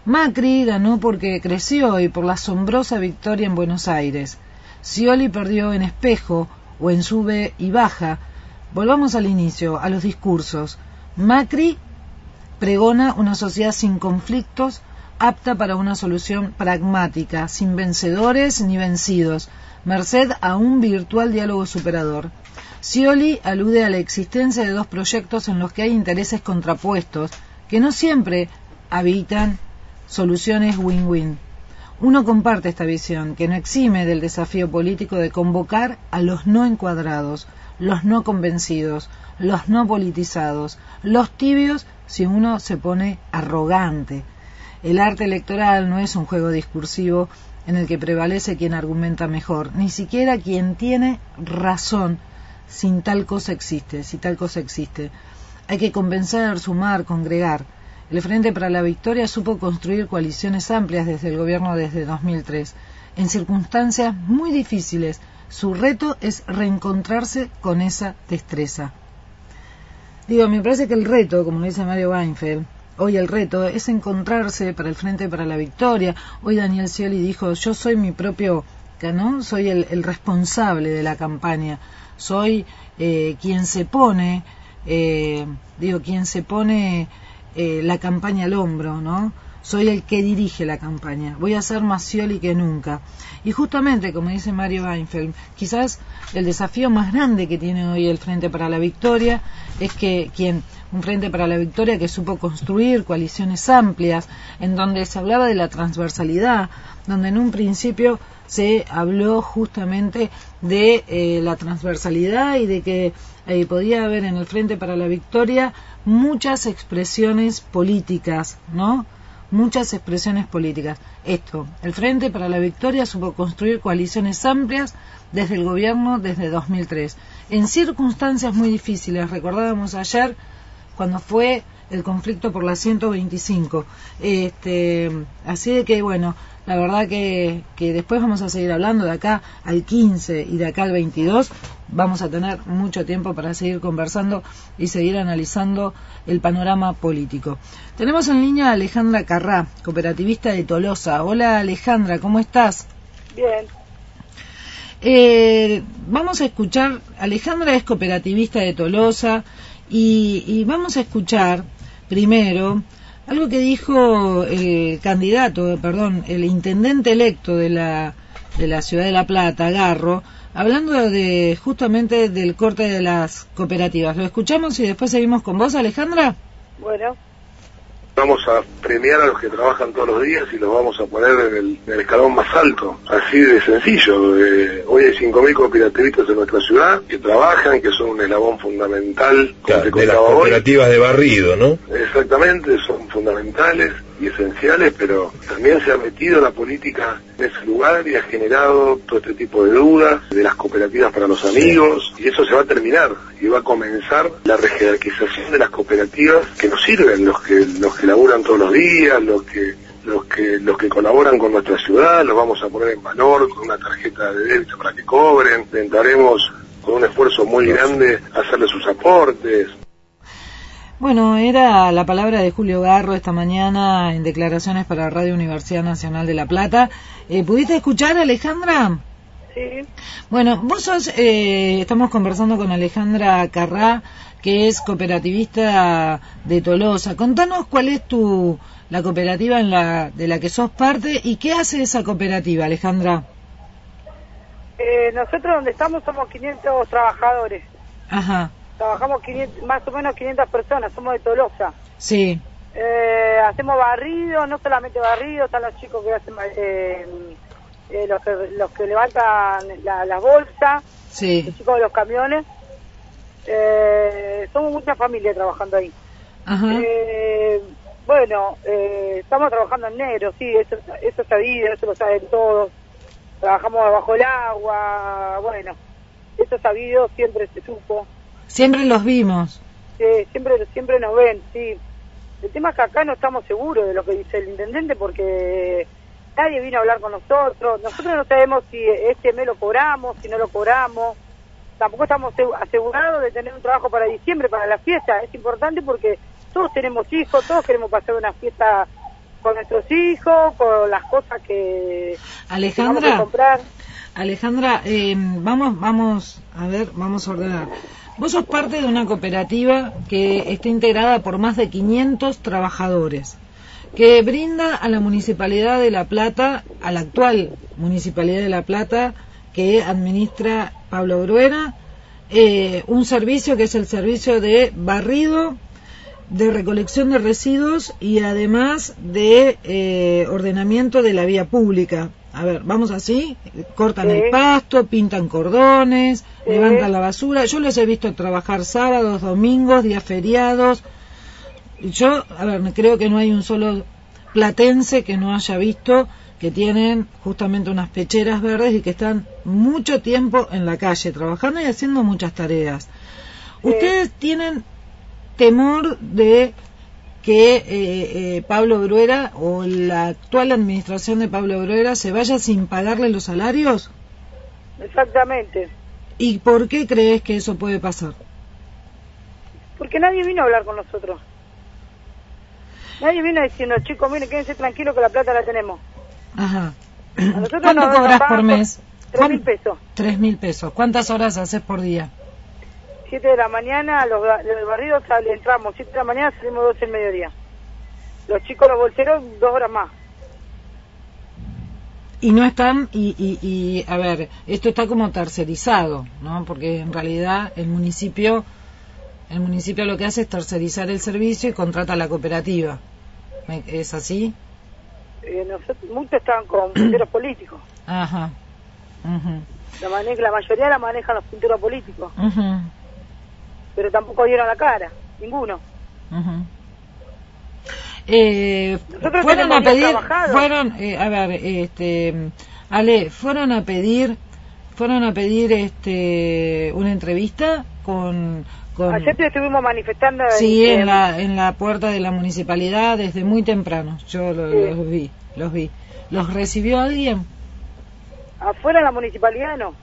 Macri ganó porque creció y por la asombrosa victoria en Buenos Aires. Scioli perdió en Espejo o en Sube y Baja. Volvamos al inicio, a los discursos. Macri pregona una sociedad sin conflictos, apta para una solución pragmática, sin vencedores ni vencidos, merced a un virtual diálogo superador. Scioli alude a la existencia de dos proyectos en los que hay intereses contrapuestos, que no siempre habitan soluciones win-win. Uno comparte esta visión, que no exime del desafío político de convocar a los no encuadrados, los no convencidos, los no politizados, los tibios si uno se pone arrogante. El arte electoral no es un juego discursivo en el que prevalece quien argumenta mejor, ni siquiera quien tiene razón, si tal cosa existe. Hay que convencer, sumar, congregar. El Frente para la Victoria supo construir coaliciones amplias desde el gobierno desde 2003. En circunstancias muy difíciles, su reto es reencontrarse con esa destreza. Me parece que el reto, como dice Mario Weinfeld, hoy el reto es encontrarse para el Frente para la Victoria. Hoy Daniel Scioli dijo, yo soy mi propio, ¿no? Soy el responsable de la campaña, soy quien se pone, la campaña al hombro, ¿no? Soy el que dirige la campaña. Voy a ser más Scioli que nunca. Y justamente, como dice Mario Weinfeld, quizás el desafío más grande que tiene hoy el Frente para la Victoria es que un Frente para la Victoria que supo construir coaliciones amplias, en donde se hablaba de la transversalidad, donde en un principio se habló justamente de la transversalidad y de que podía haber en el Frente para la Victoria muchas expresiones políticas, ¿no? Muchas expresiones políticas. El Frente para la Victoria supo construir coaliciones amplias desde el gobierno desde 2003, en circunstancias muy difíciles. Recordábamos ayer cuando fue el conflicto por la 125. Así de que, bueno, la verdad que después vamos a seguir hablando de acá al 15 y de acá al 22. Vamos a tener mucho tiempo para seguir conversando y seguir analizando el panorama político. Tenemos en línea a Alejandra Carrá, cooperativista de Tolosa. Hola Alejandra, ¿cómo estás? Bien. Vamos a escuchar, Alejandra es cooperativista de Tolosa y vamos a escuchar primero algo que dijo el el intendente electo de la ciudad de La Plata, Garro, hablando justamente del corte de las cooperativas. Lo escuchamos y después seguimos con vos, Alejandra. Bueno. Vamos a premiar a los que trabajan todos los días y los vamos a poner en el escalón más alto, así de sencillo. Hoy hay 5.000 cooperativistas en nuestra ciudad que trabajan, que son un eslabón fundamental. Claro, de las cooperativas de barrido, ¿no? Exactamente, son fundamentales y esenciales, pero también se ha metido la política en ese lugar y ha generado todo este tipo de dudas de las cooperativas para los amigos, y eso se va a terminar y va a comenzar la rejerarquización de las cooperativas que nos sirven, los que laburan todos los días, los que colaboran con nuestra ciudad, los vamos a poner en valor con una tarjeta de débito para que cobren. Intentaremos con un esfuerzo muy grande hacerle sus aportes. Bueno, era la palabra de Julio Garro esta mañana en declaraciones para Radio Universidad Nacional de La Plata. ¿Pudiste escuchar, Alejandra? Sí. Bueno, vos sos, estamos conversando con Alejandra Carrá, que es cooperativista de Tolosa. Contanos cuál es la cooperativa de la que sos parte y qué hace esa cooperativa, Alejandra. Nosotros donde estamos somos 500 trabajadores. Ajá. Trabajamos más o menos 500 personas, somos de Tolosa. Sí. Hacemos barrido, no solamente barrido, están los chicos que hacen los que levantan las bolsas, sí. Los chicos de los camiones. Somos mucha familia trabajando ahí. Ajá. Estamos trabajando en negro, sí, eso es sabido, eso lo saben todos. Trabajamos bajo el agua, bueno, eso es sabido, siempre se supo. Siempre los vimos. Sí, siempre nos ven, sí. El tema es que acá no estamos seguros de lo que dice el intendente porque nadie vino a hablar con nosotros. Nosotros no sabemos si este mes lo cobramos, si no lo cobramos. Tampoco estamos asegurados de tener un trabajo para diciembre, para la fiesta. Es importante porque todos tenemos hijos, todos queremos pasar una fiesta con nuestros hijos, con las cosas que Alejandra, vamos a comprar. Alejandra, vamos a ordenar. Vos sos parte de una cooperativa que está integrada por más de 500 trabajadores, que brinda a la Municipalidad de La Plata, a la actual Municipalidad de La Plata, que administra Pablo Bruera, un servicio que es el servicio de barrido, de recolección de residuos y además de ordenamiento de la vía pública. A ver, vamos así, cortan el pasto, pintan cordones, levantan la basura. Yo los he visto trabajar sábados, domingos, días feriados. Yo, creo que no hay un solo platense que no haya visto que tienen justamente unas pecheras verdes y que están mucho tiempo en la calle trabajando y haciendo muchas tareas. ¿Ustedes tienen temor de que Pablo Bruera o la actual administración de Pablo Bruera se vaya sin pagarle los salarios? Exactamente. ¿Y por qué crees que eso puede pasar? Porque nadie vino a hablar con nosotros. Nadie vino diciendo, chicos, miren, quédense tranquilos que la plata la tenemos. Ajá. ¿Cuánto cobras por mes? 3.000 pesos. 3.000 pesos. ¿Cuántas horas haces por día? 7 de la mañana, los barridos entramos, 7 de la mañana salimos 12 del mediodía. Los chicos, los bolseros, 2 horas más. Y no están, a ver, esto está como tercerizado, ¿no? Porque en realidad el municipio lo que hace es tercerizar el servicio y contrata a la cooperativa. ¿Es así? Muchos estaban con punteros políticos. Ajá. La mayoría la manejan los punteros políticos. Pero tampoco dieron la cara, ninguno. Fueron a pedir, fueron a pedir una entrevista con ayer estuvimos manifestando en la puerta de la municipalidad desde muy temprano. Yo los vi. ¿Los recibió alguien? Afuera de la municipalidad no.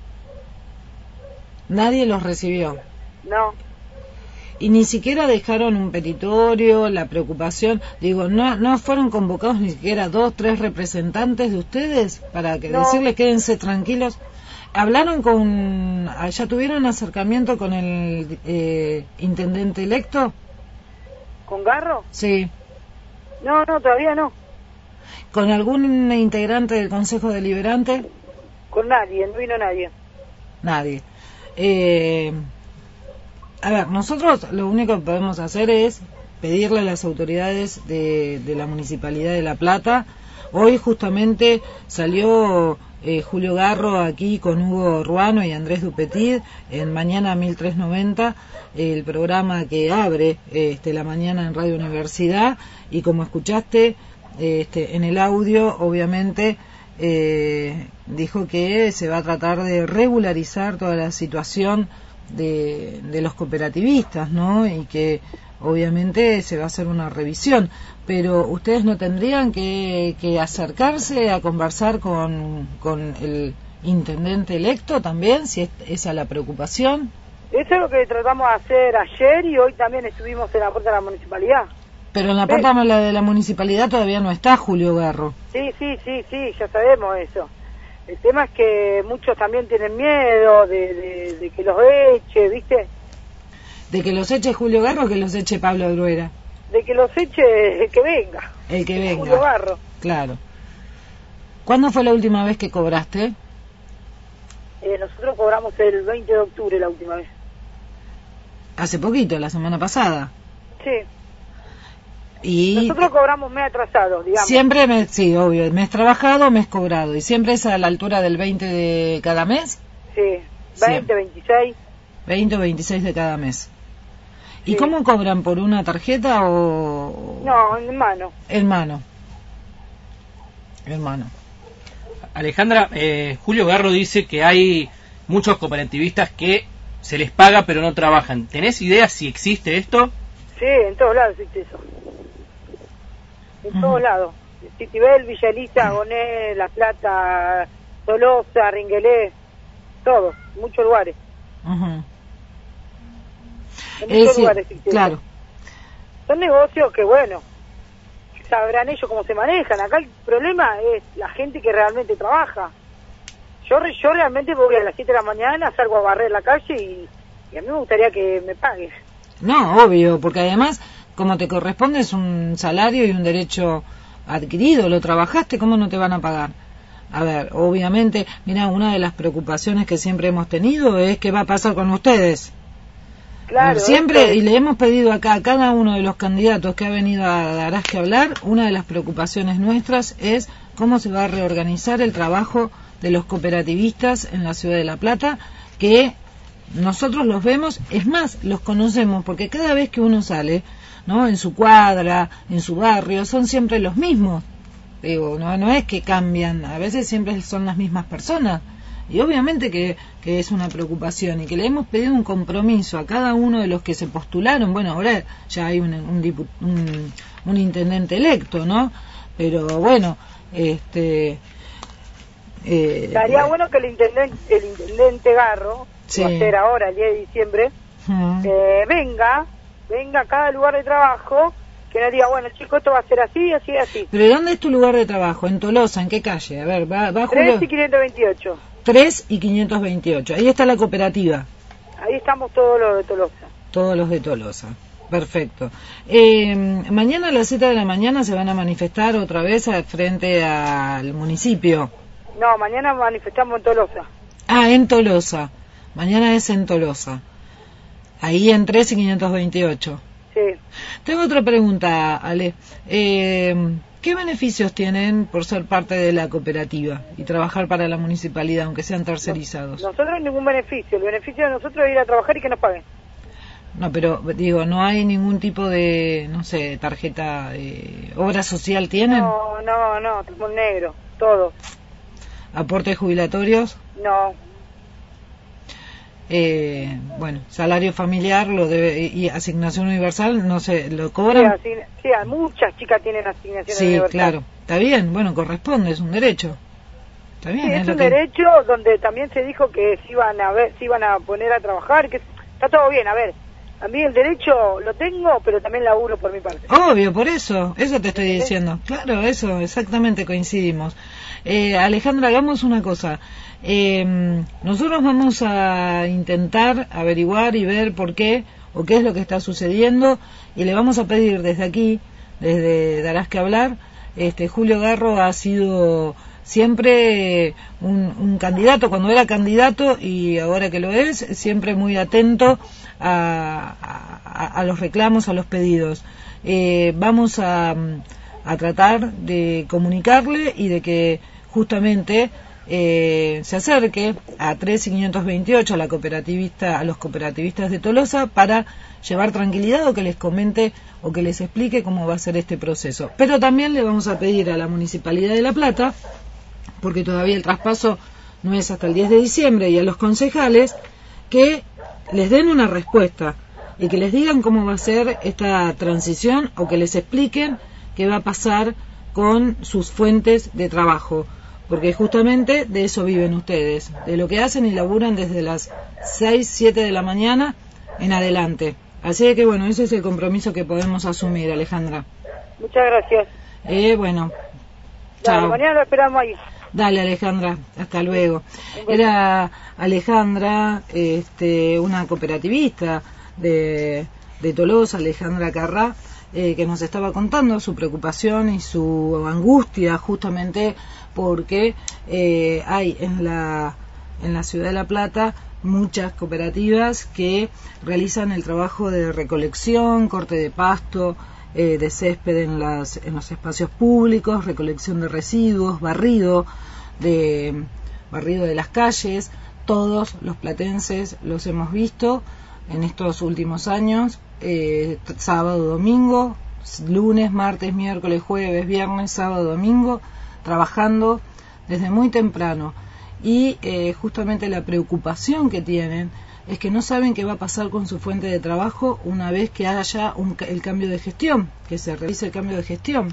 Nadie los recibió. No. Y ni siquiera dejaron un petitorio, la preocupación, no fueron convocados ni siquiera 2, 3 representantes de ustedes para que decirles quédense tranquilos. ¿Hablaron ya tuvieron acercamiento con el intendente electo? ¿Con Garro? Sí. No, todavía no. ¿Con algún integrante del Consejo Deliberante? Con nadie, no vino nadie. Nadie. Nosotros lo único que podemos hacer es pedirle a las autoridades de la Municipalidad de La Plata. Hoy justamente salió Julio Garro aquí con Hugo Ruano y Andrés Dupetit en Mañana 1390, el programa que abre la mañana en Radio Universidad, y como escuchaste en el audio, obviamente dijo que se va a tratar de regularizar toda la situación de los cooperativistas, ¿no? Y que obviamente se va a hacer una revisión, pero ustedes no tendrían que acercarse a conversar con el intendente electo también, si es esa la preocupación. Eso es lo que tratamos de hacer ayer, y hoy también estuvimos en la puerta de la municipalidad. Pero en la puerta de la municipalidad todavía no está Julio Garro. Sí, ya sabemos eso. El tema es que muchos también tienen miedo de que los eche, ¿viste? ¿De que los eche Julio Garro o que los eche Pablo Bruera? De que los eche el que venga. El que venga. Julio Garro. Claro. ¿Cuándo fue la última vez que cobraste? Nosotros cobramos el 20 de octubre la última vez. Hace poquito, la semana pasada. Sí. Y nosotros cobramos mes atrasado, digamos. Siempre, sí, obvio, mes trabajado, mes cobrado. ¿Y siempre es a la altura del 20 de cada mes? Sí, 20, 26. 20 o 26 de cada mes. Sí. ¿Y cómo cobran? ¿Por una tarjeta o...? No, en mano. En mano. Alejandra, Julio Garro dice que hay muchos cooperativistas que se les paga pero no trabajan. ¿Tenés idea si existe esto? Sí, en todos lados existe eso. En todos lados. Citibel, Villa Elisa, Goné, La Plata, Tolosa, Ringuelé, todos, muchos lugares. En muchos lugares existe. Claro. Son negocios que, bueno, sabrán ellos cómo se manejan. Acá el problema es la gente que realmente trabaja. Yo realmente voy a las 7 de la mañana, salgo a barrer la calle y a mí me gustaría que me pagues. No, obvio, porque además, como te corresponde, es un salario y un derecho adquirido, lo trabajaste, ¿cómo no te van a pagar? A ver, obviamente, mira, una de las preocupaciones que siempre hemos tenido es qué va a pasar con ustedes. Claro, siempre, y le hemos pedido acá a cada uno de los candidatos que ha venido a Darás que hablar, una de las preocupaciones nuestras es cómo se va a reorganizar el trabajo de los cooperativistas en la ciudad de La Plata, que nosotros los vemos, es más, los conocemos, porque cada vez que uno sale, ¿no?, en su cuadra, en su barrio, son siempre los mismos. Digo, no es que cambian, a veces siempre son las mismas personas. Y obviamente que es una preocupación y que le hemos pedido un compromiso a cada uno de los que se postularon. Bueno, ahora ya hay un intendente electo, ¿no? Pero bueno, estaría bueno que el intendente Garro, sí, va a ser ahora el 10 de diciembre, venga a cada lugar de trabajo, que nos diga, bueno, chicos, esto va a ser así, así, así. ¿Pero de dónde es tu lugar de trabajo? ¿En Tolosa? ¿En qué calle? A ver, va Julio. 3 y 528. 3 y 528. Ahí está la cooperativa. Ahí estamos todos los de Tolosa. Todos los de Tolosa. Perfecto. Mañana a las 7 de la mañana se van a manifestar otra vez frente al municipio. No, mañana manifestamos en Tolosa. Ah, en Tolosa. Mañana es en Tolosa. Ahí en 3 y 528. Sí. Tengo otra pregunta, Ale. ¿Qué beneficios tienen por ser parte de la cooperativa y trabajar para la municipalidad, aunque sean tercerizados? Nosotros ningún beneficio. El beneficio de nosotros es ir a trabajar y que nos paguen. No, pero digo, ¿no hay ningún tipo de, no sé, tarjeta, obra social tienen? No, estamos negro, todo. ¿Aportes jubilatorios? No. Bueno, salario familiar y asignación universal, no sé, ¿lo cobran? Sí, muchas chicas tienen asignación universal. Sí, claro, está bien, bueno, corresponde, es un derecho. Está bien, sí, es un que... derecho donde también se dijo que se iban a poner a trabajar, que está todo bien, a ver. A mí el derecho lo tengo, pero también laburo por mi parte. Obvio, por eso te estoy diciendo. Claro, eso, exactamente, coincidimos. Alejandra, hagamos una cosa. Nosotros vamos a intentar averiguar y ver por qué o qué es lo que está sucediendo y le vamos a pedir desde aquí, desde Darás que hablar. Julio Garro ha sido siempre un candidato, cuando era candidato y ahora que lo es, siempre muy atento a los reclamos, a los pedidos. Vamos a tratar de comunicarle y de que justamente se acerque a 3 y 528 a los cooperativistas de Tolosa para llevar tranquilidad o que les comente o que les explique cómo va a ser este proceso. Pero también le vamos a pedir a la Municipalidad de La Plata, porque todavía el traspaso no es hasta el 10 de diciembre, y a los concejales que les den una respuesta y que les digan cómo va a ser esta transición o que les expliquen qué va a pasar con sus fuentes de trabajo, porque justamente de eso viven ustedes, de lo que hacen y laburan desde las 6, 7 de la mañana en adelante. Así que bueno, ese es el compromiso que podemos asumir, Alejandra. Muchas gracias. Bueno, dale, chao. mañana lo esperamos ahí. Dale, Alejandra, hasta luego. Era Alejandra, una cooperativista de Tolosa, Alejandra Carrá, que nos estaba contando su preocupación y su angustia justamente porque hay en la ciudad de La Plata muchas cooperativas que realizan el trabajo de recolección, corte de pasto, de césped en los espacios públicos, recolección de residuos, barrido de las calles. Todos los platenses los hemos visto en estos últimos años, sábado, domingo, lunes, martes, miércoles, jueves, viernes, sábado, domingo, trabajando desde muy temprano. Y justamente la preocupación que tienen es que no saben qué va a pasar con su fuente de trabajo una vez que haya el cambio de gestión, que se realice el cambio de gestión.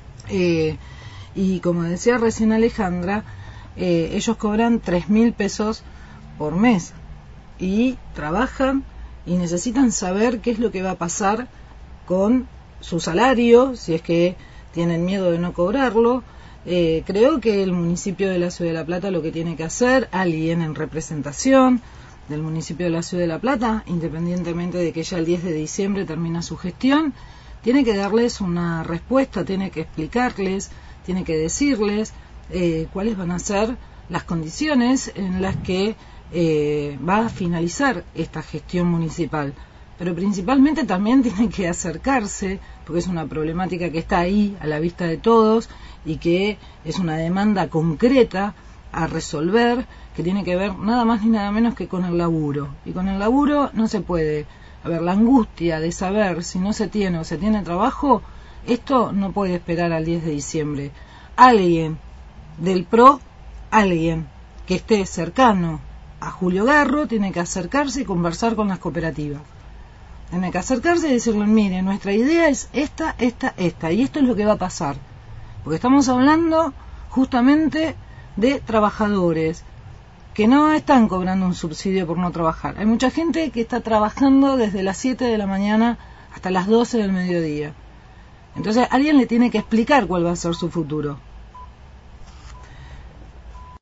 Y como decía recién Alejandra, ellos cobran 3.000 pesos por mes y trabajan y necesitan saber qué es lo que va a pasar con su salario, si es que tienen miedo de no cobrarlo. Creo que el municipio de la Ciudad de La Plata lo que tiene que hacer, alguien en representación del municipio de la Ciudad de La Plata, independientemente de que ya el 10 de diciembre termina su gestión, tiene que darles una respuesta, tiene que explicarles, tiene que decirles cuáles van a ser las condiciones en las que va a finalizar esta gestión municipal. Pero principalmente también tiene que acercarse, porque es una problemática que está ahí a la vista de todos y que es una demanda concreta a resolver, que tiene que ver nada más ni nada menos que con el laburo. Y con el laburo no se puede. A ver, la angustia de saber si no se tiene o se tiene trabajo, esto no puede esperar al 10 de diciembre. Alguien del PRO, alguien que esté cercano a Julio Garro, tiene que acercarse y conversar con las cooperativas. Tiene que acercarse y decirle, mire, nuestra idea es esta, y esto es lo que va a pasar. Porque estamos hablando justamente de trabajadores que no están cobrando un subsidio por no trabajar. Hay mucha gente que está trabajando desde las 7 de la mañana hasta las 12 del mediodía. Entonces alguien le tiene que explicar cuál va a ser su futuro.